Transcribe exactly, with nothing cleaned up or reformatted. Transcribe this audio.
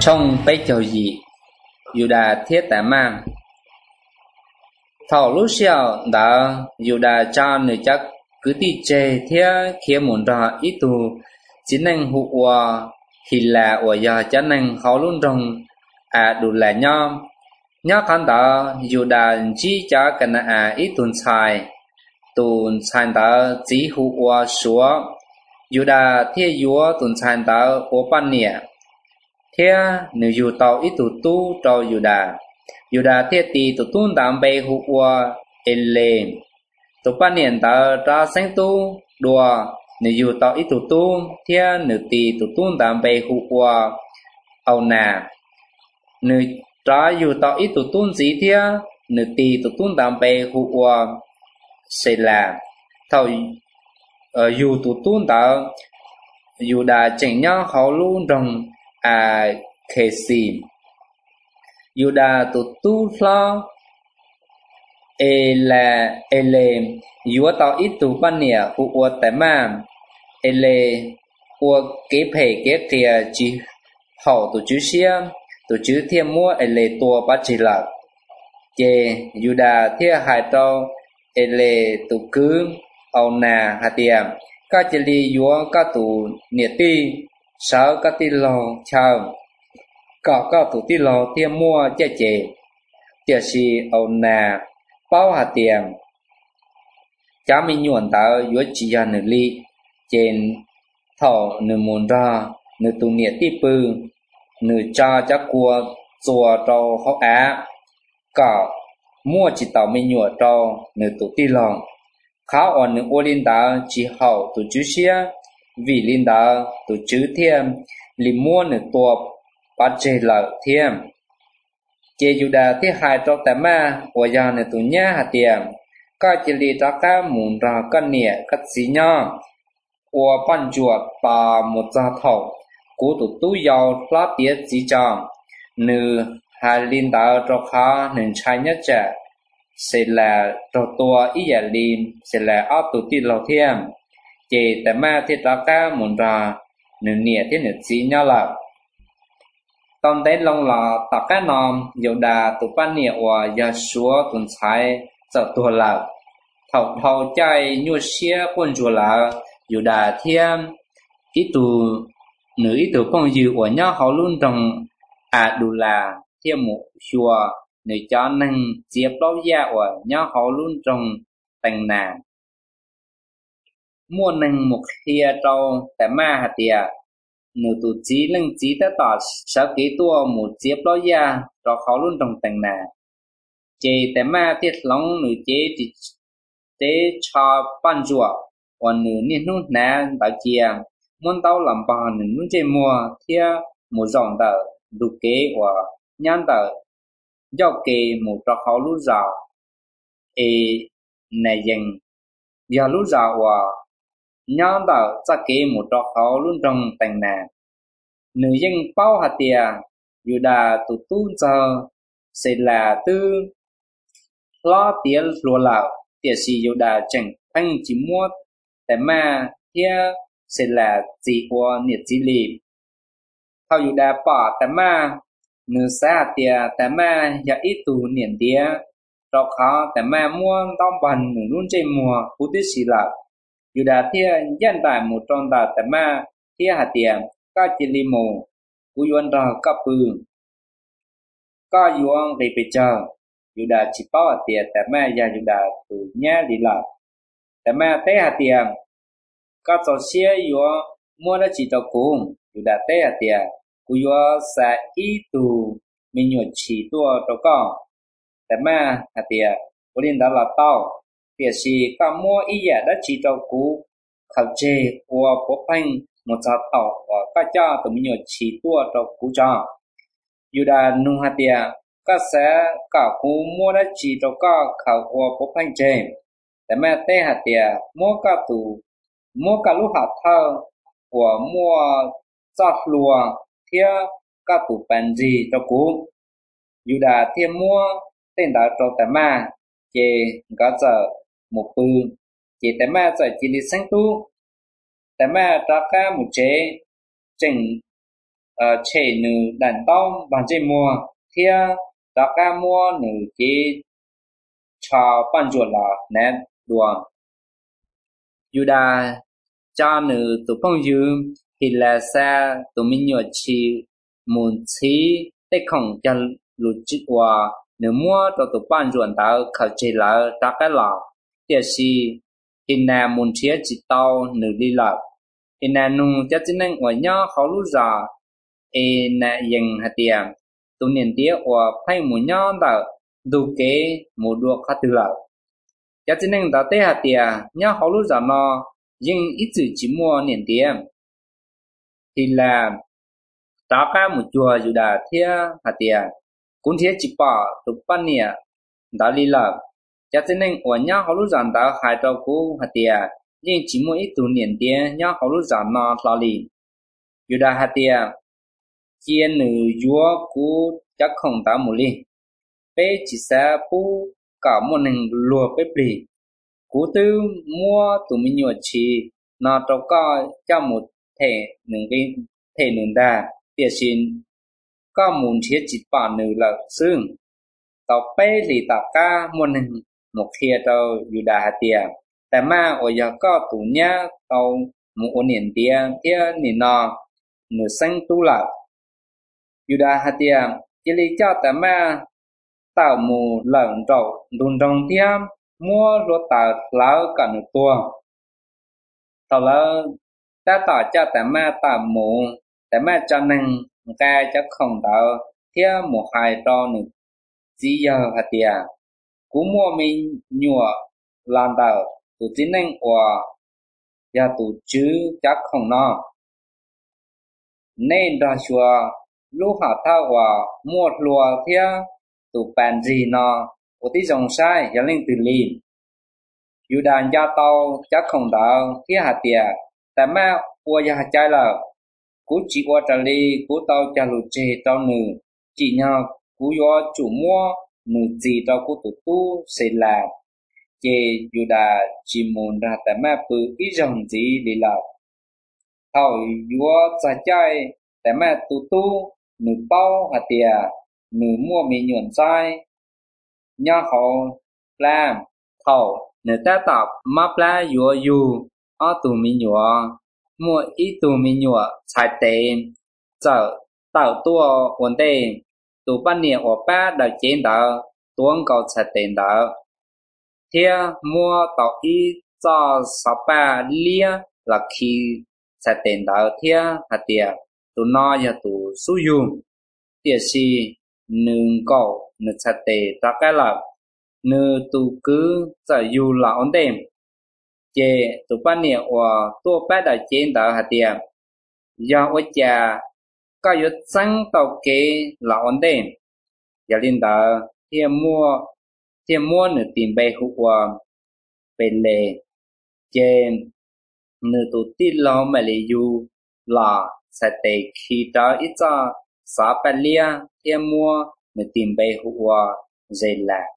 trong bấy châu gì Yuda thiết tại mang thảo lúc sau đã Yuda cha người chắc cứ đi chơi thế khi muốn ra ít tu chỉ năng hụ hòa thì là ở giờ cho năng khó luôn trong à đủ là nhau nhớ khán đó Yuda chỉ cho cái này à ít tuần xài tuần xài đó chỉ hụ hòa số Yuda thế yếu tuần xài đó ở bên nè thế nếu dù tàu ít tu tu cho Yuda Yuda thế thì tu tu đảm bảo hữu quả ele tu ban niên ta ra sinh tu đua nếu dù tàu ít tu tu thế nếu thì tu tu đảm bảo hữu quả ao nà nếu ra dù tàu ít tu tu gì thế nếu thì tu tu đảm bảo hữu quả sẽ là thầu dù tu tu ta Yuda chẳng nhớ họ luôn trong à khế xì Yuda tu tu lo e là ele Yuda tao ít tu ban nè u u tại mà ele u kế phê kế kia chỉ hậu tu chữ xia tu chữ thiên mua ele tua bắt chỉ là che Yuda thiên hai tao ele tu cứ ao nà hạt tiệm các chỉ li Yuda các tu nhiệt ti sáu các tí lò chào cả các tụ tí lò tiêm mua chế chế tiệt si ôn nà bao hạt tiền cha mình nhuận tạo yếu chỉ ra nửa ly trên thọ nửa môn ra nửa tụ nhiệt tí bư nửa cha chắc cua chùa trâu họ á cả mua chỉ tàu mình nhuận trâu nửa tụ tí lò khá ổn nửa ô linh tạo chỉ hậu tụ chữ xía vì linh đạo tổ chữ thiêm li mua nửa tua bắt chế lợi thiêm chế Yuda thứ hai trong tám ma của gia nửa tổ nhá hạt tiệm các chế li ta cá muốn ra cân nhẹ cắt xí nhau của ban chuột bà một gia thầu của tổ tu giàu lát tiết chỉ chọn nửa hai linh đạo trong khá nửa trai nhất trẻ sẽ là trong tua ý giả linh sẽ là áp tổ ti lầu thiêm chế tại mà thiết ra cá muốn ra nửa nhẹ thế nửa chỉ nhau là tông đấy long là tất cả nom Yuda tụ ban nhẹ và giờ số tuần sai sợ tua là thầu thầu chạy nhu xia quân chùa là Yuda thêm ít tụ nửa ít tụ phong dư của nhau họ luôn trong à đủ là thêm một chùa nửa cho nên tiếp lâu gia của nhau họ luôn trong tầng nà mua nâng một khía trâu tại ma hạt tiệt nửa tụ chí lưng chí tới tỏ sáu ký tua một chiếc lo ra cho khó luôn trong tầng nà chế tại ma thiết lóng nửa chế chỉ chế cho ban rùa còn nửa niên nút nà bảo chia muốn tao làm bao nửa nút chế mua thia một dòng tờ đủ kế và nhăn tờ do kế một cho khó lúc rào ê này dần giờ lúc rào và nhau đạo chắc kế một trò khó luôn trong tầng nà nữ dân bao hạt tiền Yuda tụ tu cho sẽ là tư lo tiền lúa lão tiền si Yuda chẳng thanh chỉ mua tại mà kia sẽ là chỉ của nhiệt chỉ lì thao Yuda bỏ tại mà nữ xã tiền tại mà giờ ít tu nhiệt tiền trò khó tại mà mua tao bằng nữ luôn trên mùa phú tiết xì lão Yuda thia dân tại một trong tà tại ma thia hạt tiền các chỉ li mù cú yuan ra các bự các yuan để bị chờ Yuda chỉ bảo hạt tiền tại ma giờ Yuda từ nhá đi làm tại ma té hạt tiền các tổ xe yuan mua đã chỉ tao cùng Yuda té hạt tiền cú yuan sẽ ít tu mình nhột chỉ tua tao con tại ma hạt tiền cú liên đã là tao việc gì các mua ý giả đã chỉ cho cú khảo chế của bộ phanh một gia tàu và các cha tụi mình nhớ chỉ tua cho cú cho Yuda nung hạt tiền các sẽ cả cú mua đã chỉ cho các khảo của bộ phanh chế để mà tê hạt tiền mua các tụ mua các lúc hạt thơ của mua giọt lùa thia các tụ bàn gì cho cú Yuda thêm mua tên đã cho tại mà chế các giờ một bự chỉ tại mà giờ chỉ đi sang tu tại mà ra cả một chế chỉnh chế nữ đàn tông bằng chế mua thia đã ca mua nữ cái cho ban chuột là nét đùa Yuda cha nữ tụ phong dư thì là xa tụ mình nhọ chi muốn chi để không cho lụt chích hòa nữ mua cho tụ ban chuột đã khởi chế là đã cái là tiếc si thì nà muốn chia chỉ tao nữ đi lạc thì nà nung cho chính năng ở nhau khó lúc ra e nà dừng hạt tiền tụ niệm tiếc và phải muốn nhau đã đủ kế một đua khát từ lạc cho chính năng đã tế hạt tiền nhau khó lúc ra nó nhưng ít chữ chỉ mua niệm tiền thì là đã cả một chùa dù đã thiết hạt tiền cũng thiết chỉ bỏ tụ ban niệm đã đi lạc cho nên ở nhà họ lúc rằng đã khai trao cú hạt tiền nhưng chỉ mỗi ít tu niệm tiền nhà họ lúc rằng nó là li dù đã hạt tiền kia nữ vua cú chắc không đã một li bé chỉ sẽ pu cả một nền lúa bé bì cú tư mua tụi mình nhiều chi nó trâu co cho một thể nương cái thể nương đa tiền xin có muốn thiết chỉ bảo nữ là xương tàu bé thì tàu ca một nền một khi tao dù đã hạt tiềnแต่มาโอยก็ตุเนี้ยตาหมู่เนียนเตียเที่ยนี่นอหนูสังตุละอยู่ได้หัดเตียจิลิเจ้าแต่มาตาหมู่หลังเจ้าดุนจงเตียมัวรถตาแล้วกันตัวตาแล้วแต่ต่อเจ้าแต่มาตาหมู่แต่มาจันนึงแกจะของเตาเที่ยหมู่หายตอหนูจีเยอหัดเตียcú mua mình nhựa làm đầu tụ chính năng của nhà tụ chứ chắc không no nên đó chùa lúc họ thao của mua lúa thia tụ bàn gì no của tí dòng sai giờ lên từ liền dù đàn gia tàu chắc không đào thia hạt tiềnแต่แม่อวยหาใจlà cú chỉ qua trả lý cú tàu trả lụt chê tàu nữ chỉ nhờ cú yo chủ mua nữ gì tàu cú tụ tu sẽ là chê dù đã chỉ muốn ra tại mẹ bự ý dòng gì đi lạc thầu yo trả chạy tại mẹ tụ tu nữ bao hạt tiền nữ mua mì nhuận sai nhờ họ làm thầu nữ ta tập map la yo yu ở tụ mì nhuận mua ít tụ mì nhuận chạy tiền giờ tạo tua ổn định tụ ban niệm ở ba đã chiến đấu tuấn cầu chạy tiền đó thế mua tàu ít cho sáu ba lia là khi chạy tiền đó thế hạt tiền tụ nó giờ tụ sử dụng tiền si nương cầu nương chạy tiền ta cái là nương tụ cứ chạy dù là ổn định chế tụ ban niệm ở tua ba đã chiến đấu hạt tiền do ở nhà có yếu sáng tàu kế là ổn định giờ linh đạo thiên mua thiên mua nửa tiền bề hụa bề lệ trên nửa tụ tít lo mà lì du là sẽ tệ khi đó ít cho sáu bát lia thiên mua nửa tiền bề hụa dày là